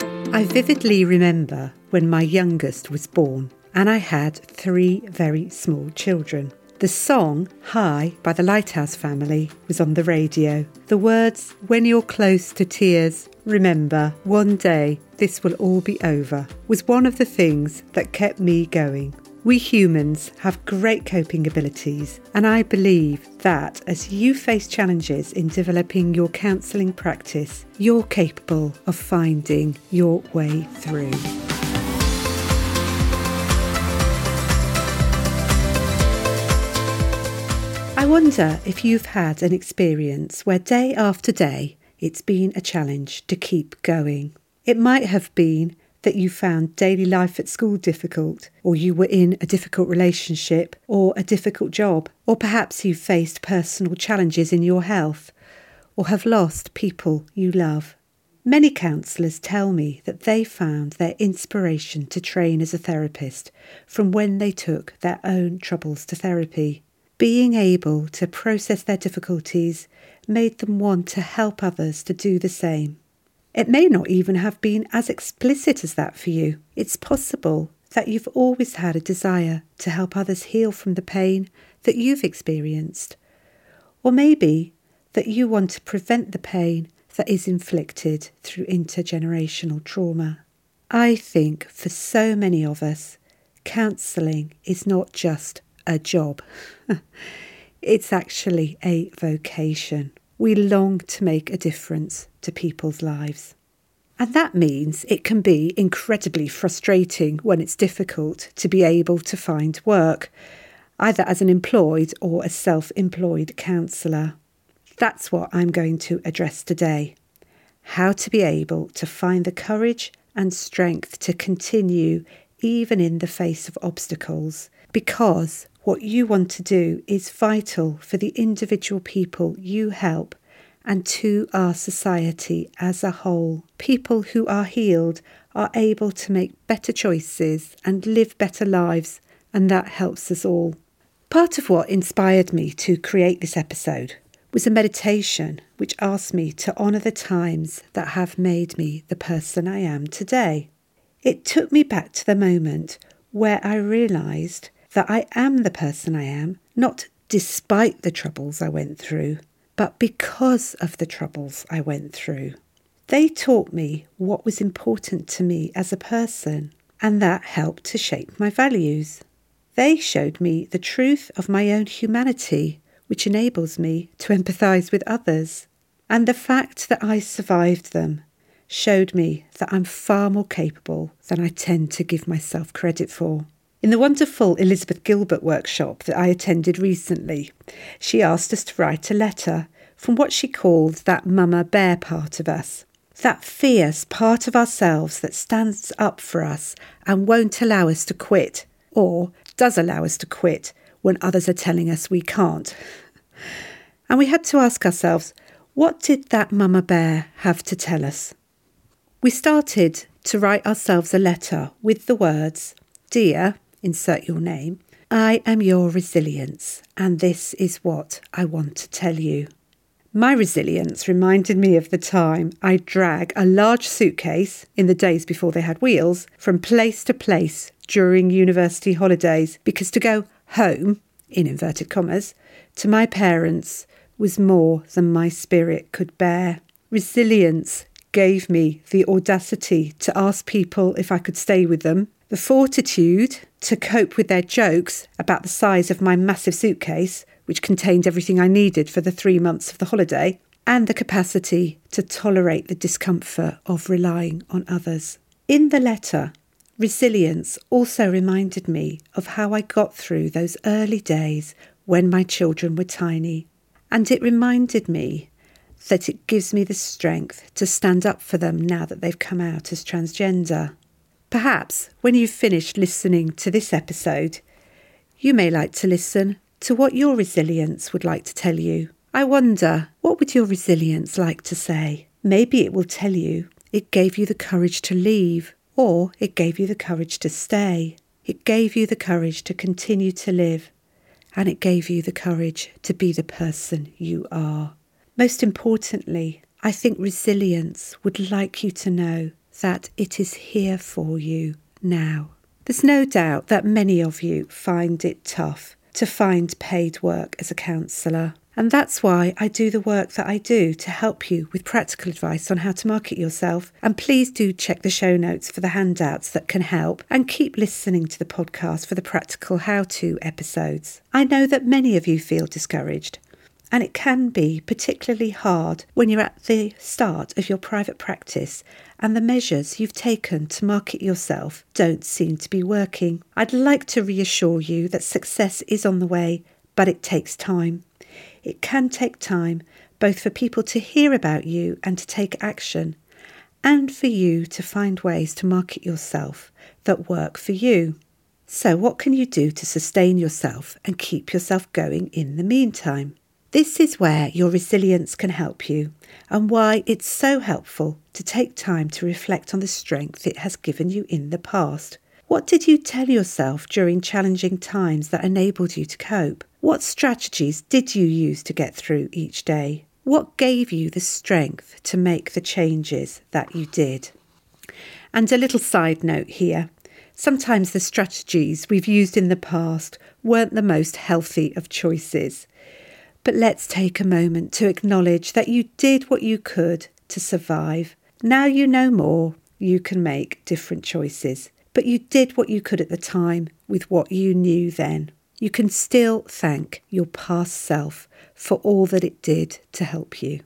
I vividly remember when my youngest was born and I had 3 very small children. The song Hi by the Lighthouse Family was on the radio. The words, when you're close to tears, remember, one day this will all be over, was one of the things that kept me going. We humans have great coping abilities, and I believe that as you face challenges in developing your counselling practice, you're capable of finding your way through. I wonder if you've had an experience where day after day it's been a challenge to keep going. It might have been that you found daily life at school difficult, or you were in a difficult relationship or a difficult job, or perhaps you faced personal challenges in your health or have lost people you love. Many counsellors tell me that they found their inspiration to train as a therapist from when they took their own troubles to therapy. Being able to process their difficulties made them want to help others to do the same. It may not even have been as explicit as that for you. It's possible that you've always had a desire to help others heal from the pain that you've experienced. Or maybe that you want to prevent the pain that is inflicted through intergenerational trauma. I think for so many of us, counselling is not just a job. It's actually a vocation. We long to make a difference to people's lives. And that means it can be incredibly frustrating when it's difficult to be able to find work, either as an employed or a self-employed counsellor. That's what I'm going to address today. How to be able to find the courage and strength to continue even in the face of obstacles, because what you want to do is vital for the individual people you help and to our society as a whole. People who are healed are able to make better choices and live better lives, and that helps us all. Part of what inspired me to create this episode was a meditation which asked me to honour the times that have made me the person I am today. It took me back to the moment where I realised that I am the person I am, not despite the troubles I went through, but because of the troubles I went through. They taught me what was important to me as a person, and that helped to shape my values. They showed me the truth of my own humanity, which enables me to empathise with others. And the fact that I survived them showed me that I'm far more capable than I tend to give myself credit for. In the wonderful Elizabeth Gilbert workshop that I attended recently, she asked us to write a letter from what she called that mama bear part of us, that fierce part of ourselves that stands up for us and won't allow us to quit, or does allow us to quit when others are telling us we can't. And we had to ask ourselves, what did that mama bear have to tell us? We started to write ourselves a letter with the words, "Dear," insert your name, "I am your resilience, and this is what I want to tell you." My resilience reminded me of the time I'd drag a large suitcase, in the days before they had wheels, from place to place during university holidays, because to go home, in inverted commas, to my parents was more than my spirit could bear. Resilience gave me the audacity to ask people if I could stay with them, the fortitude to cope with their jokes about the size of my massive suitcase, which contained everything I needed for the 3 months of the holiday, and the capacity to tolerate the discomfort of relying on others. In the letter, resilience also reminded me of how I got through those early days when my children were tiny, and it reminded me that it gives me the strength to stand up for them now that they've come out as transgender. Perhaps when you've finished listening to this episode, you may like to listen to what your resilience would like to tell you. I wonder, what would your resilience like to say? Maybe it will tell you it gave you the courage to leave, or it gave you the courage to stay. It gave you the courage to continue to live, and it gave you the courage to be the person you are. Most importantly, I think resilience would like you to know that it is here for you now. There's no doubt that many of you find it tough to find paid work as a counsellor. And that's why I do the work that I do to help you with practical advice on how to market yourself. And please do check the show notes for the handouts that can help, and keep listening to the podcast for the practical how-to episodes. I know that many of you feel discouraged, and it can be particularly hard when you're at the start of your private practice and the measures you've taken to market yourself don't seem to be working. I'd like to reassure you that success is on the way, but it takes time. It can take time both for people to hear about you and to take action, and for you to find ways to market yourself that work for you. So what can you do to sustain yourself and keep yourself going in the meantime? This is where your resilience can help you, and why it's so helpful to take time to reflect on the strength it has given you in the past. What did you tell yourself during challenging times that enabled you to cope? What strategies did you use to get through each day? What gave you the strength to make the changes that you did? And a little side note here. Sometimes the strategies we've used in the past weren't the most healthy of choices. But let's take a moment to acknowledge that you did what you could to survive. Now you know more, you can make different choices. But you did what you could at the time with what you knew then. You can still thank your past self for all that it did to help you.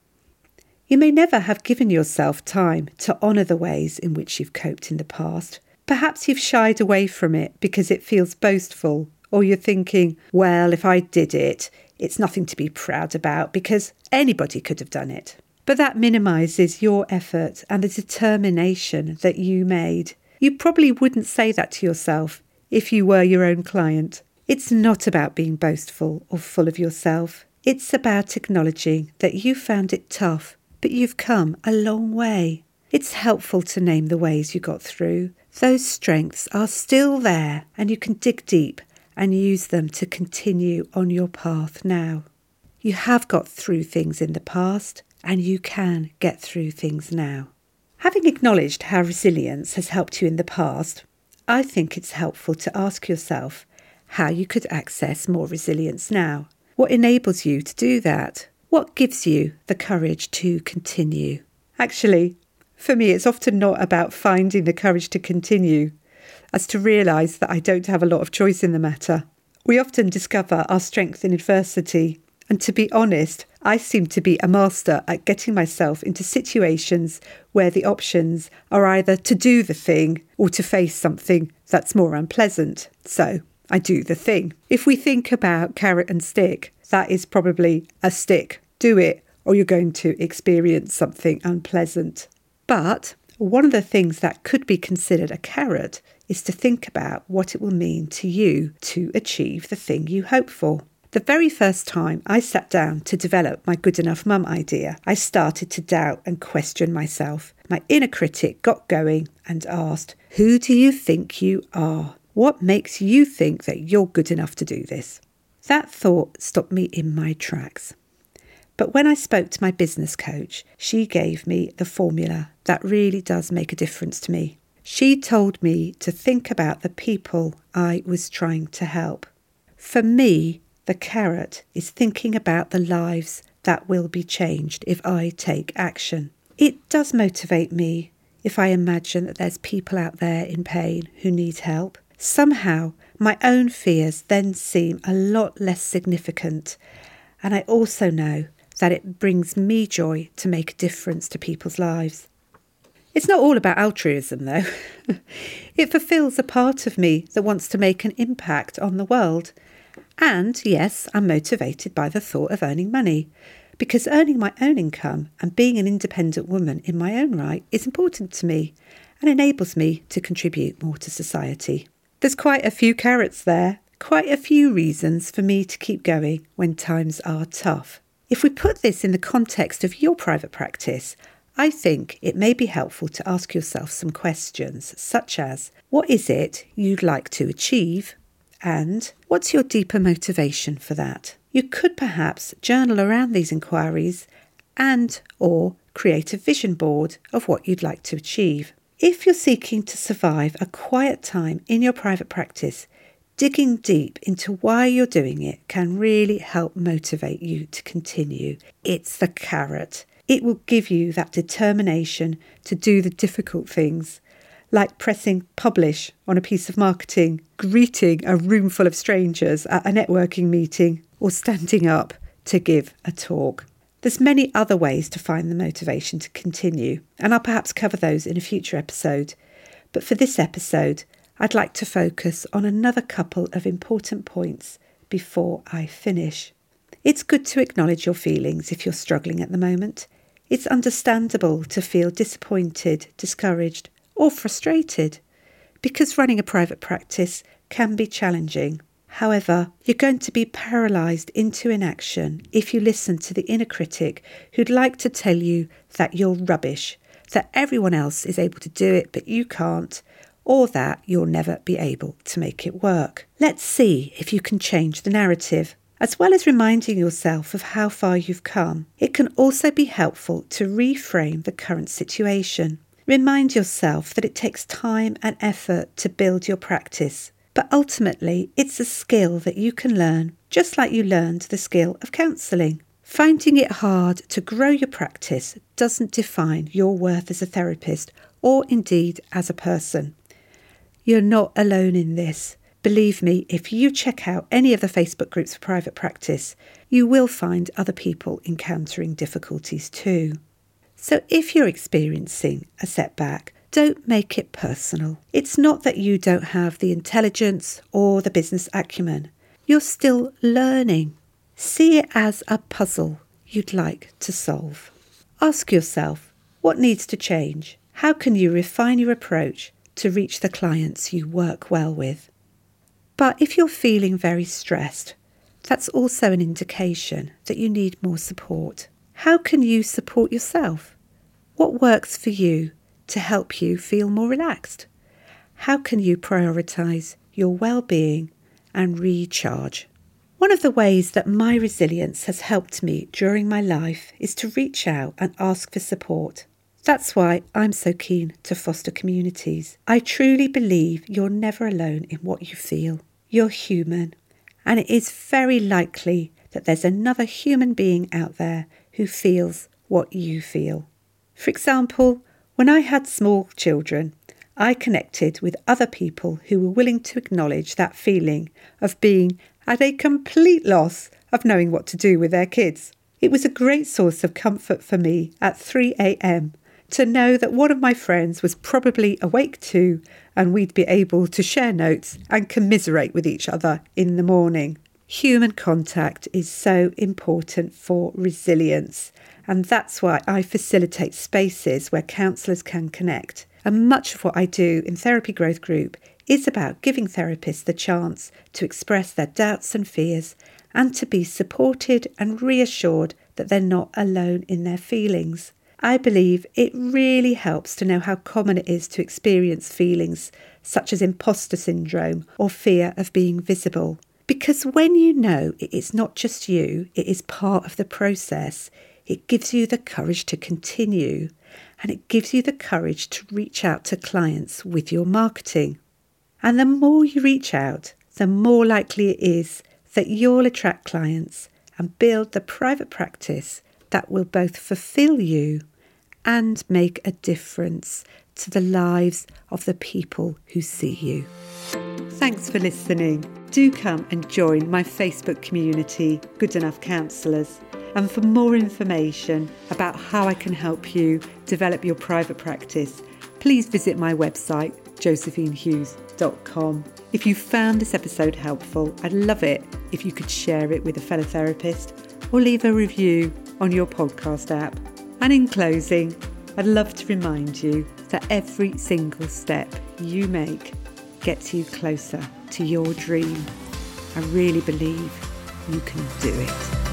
You may never have given yourself time to honour the ways in which you've coped in the past. Perhaps you've shied away from it because it feels boastful, or you're thinking, well, if I did it, it's nothing to be proud about because anybody could have done it. But that minimises your effort and the determination that you made. You probably wouldn't say that to yourself if you were your own client. It's not about being boastful or full of yourself. It's about acknowledging that you found it tough, but you've come a long way. It's helpful to name the ways you got through. Those strengths are still there, and you can dig deep and use them to continue on your path now. You have got through things in the past, and you can get through things now. Having acknowledged how resilience has helped you in the past, I think it's helpful to ask yourself how you could access more resilience now. What enables you to do that? What gives you the courage to continue? Actually, for me, it's often not about finding the courage to continue, as to realise that I don't have a lot of choice in the matter. We often discover our strength in adversity, and to be honest, I seem to be a master at getting myself into situations where the options are either to do the thing or to face something that's more unpleasant. So I do the thing. If we think about carrot and stick, that is probably a stick. Do it, or you're going to experience something unpleasant. But one of the things that could be considered a carrot is to think about what it will mean to you to achieve the thing you hope for. The very first time I sat down to develop my Good Enough Mum idea, I started to doubt and question myself. My inner critic got going and asked, who do you think you are? What makes you think that you're good enough to do this? That thought stopped me in my tracks. But when I spoke to my business coach, she gave me the formula that really does make a difference to me. She told me to think about the people I was trying to help. For me, the carrot is thinking about the lives that will be changed if I take action. It does motivate me if I imagine that there's people out there in pain who need help. Somehow, my own fears then seem a lot less significant, and I also know that it brings me joy to make a difference to people's lives. It's not all about altruism, though. It fulfills a part of me that wants to make an impact on the world. And yes, I'm motivated by the thought of earning money, because earning my own income and being an independent woman in my own right is important to me and enables me to contribute more to society. There's quite a few carrots there, quite a few reasons for me to keep going when times are tough. If we put this in the context of your private practice, I think it may be helpful to ask yourself some questions, such as, what is it you'd like to achieve? And what's your deeper motivation for that? You could perhaps journal around these inquiries and or create a vision board of what you'd like to achieve. If you're seeking to survive a quiet time in your private practice, digging deep into why you're doing it can really help motivate you to continue. It's the carrot. It will give you that determination to do the difficult things, like pressing publish on a piece of marketing, greeting a room full of strangers at a networking meeting, or standing up to give a talk. There's many other ways to find the motivation to continue, and I'll perhaps cover those in a future episode. But for this episode, I'd like to focus on another couple of important points before I finish. It's good to acknowledge your feelings if you're struggling at the moment. It's understandable to feel disappointed, discouraged, or frustrated, because running a private practice can be challenging. However, you're going to be paralysed into inaction if you listen to the inner critic who'd like to tell you that you're rubbish, that everyone else is able to do it but you can't, or that you'll never be able to make it work. Let's see if you can change the narrative. As well as reminding yourself of how far you've come, it can also be helpful to reframe the current situation. Remind yourself that it takes time and effort to build your practice. But ultimately, it's a skill that you can learn, just like you learned the skill of counselling. Finding it hard to grow your practice doesn't define your worth as a therapist or indeed as a person. You're not alone in this. Believe me, if you check out any of the Facebook groups for private practice, you will find other people encountering difficulties too. So if you're experiencing a setback, don't make it personal. It's not that you don't have the intelligence or the business acumen. You're still learning. See it as a puzzle you'd like to solve. Ask yourself, what needs to change? How can you refine your approach to reach the clients you work well with? But if you're feeling very stressed, that's also an indication that you need more support. How can you support yourself? What works for you to help you feel more relaxed? How can you prioritise your well-being and recharge? One of the ways that my resilience has helped me during my life is to reach out and ask for support. That's why I'm so keen to foster communities. I truly believe you're never alone in what you feel. You're human, and it is very likely that there's another human being out there who feels what you feel. For example, when I had small children, I connected with other people who were willing to acknowledge that feeling of being at a complete loss of knowing what to do with their kids. It was a great source of comfort for me at 3 a.m. to know that one of my friends was probably awake too, and we'd be able to share notes and commiserate with each other in the morning. Human contact is so important for resilience, and that's why I facilitate spaces where counsellors can connect. And much of what I do in Therapy Growth Group is about giving therapists the chance to express their doubts and fears and to be supported and reassured that they're not alone in their feelings. I believe it really helps to know how common it is to experience feelings such as imposter syndrome or fear of being visible. Because when you know it is not just you, it is part of the process, it gives you the courage to continue, and it gives you the courage to reach out to clients with your marketing. And the more you reach out, the more likely it is that you'll attract clients and build the private practice that will both fulfill you and make a difference to the lives of the people who see you. Thanks for listening. Do come and join my Facebook community, Good Enough Counsellors. And for more information about how I can help you develop your private practice, please visit my website, josephinehughes.com. If you found this episode helpful, I'd love it if you could share it with a fellow therapist or leave a review on your podcast app. And in closing, I'd love to remind you that every single step you make gets you closer to your dream. I really believe you can do it.